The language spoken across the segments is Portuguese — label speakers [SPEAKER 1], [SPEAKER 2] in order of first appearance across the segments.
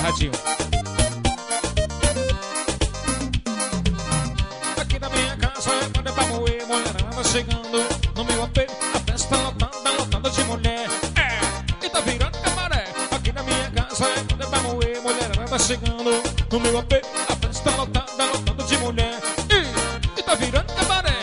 [SPEAKER 1] Radinho. Aqui na minha casa é quando é pra moer, mulherada chegando no meu apê, a festa lotada, lotada de mulher. É, e tá virando cabaré. Aqui na minha casa é quando é pra moer, mulherada chegando no meu apê, a festa lotada, lotada de mulher. E tá virando cabaré.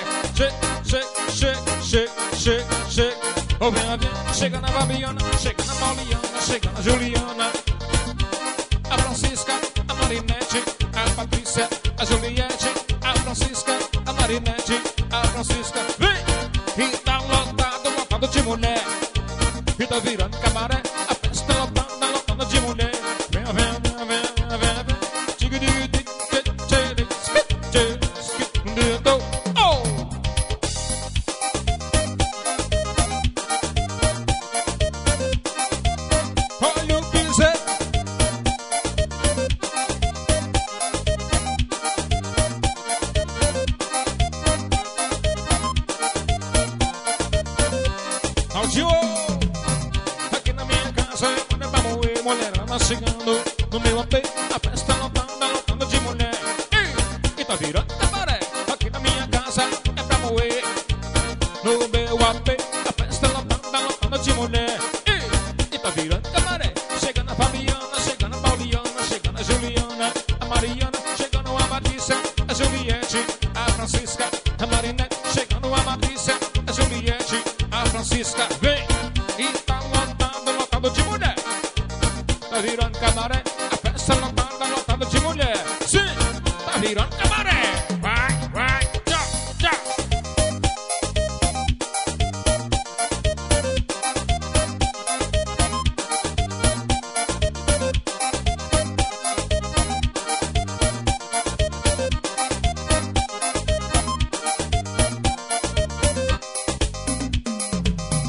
[SPEAKER 1] Che. Ô, vem, chega na Fabiana, chega na Pauliana, chega na Juliana, a Francisca, a Marinete, a Patrícia, a Juliette, a Francisca, a Marinete, a Francisca. Vem! E tá lotado, lotado de mulher. E tá virando cabaré, a festa lotada, lotada de mulher. Vem. Olha o piseiro. Audio. Aqui na minha casa é quando é pra moer, mulherada chegando no meu apê, a festa lotada, lotada de mulher. E tá virando cabaré. Aqui na minha casa é pra moer, no meu apê, a festa lotada, lotada de mulher. E tá virando cabaré. Chega na Fabiana, chega na Pauliana, chega na Juliana, a Mariana, chegando a Matrícia, a Juliette, a Francisca, a Marinette, chegando a Matrícia, a Juliette, a Francisca. Vem! E tá lotado, lotado de mulher. Tá virando cabaré, a festa lotada, lotada de mulher.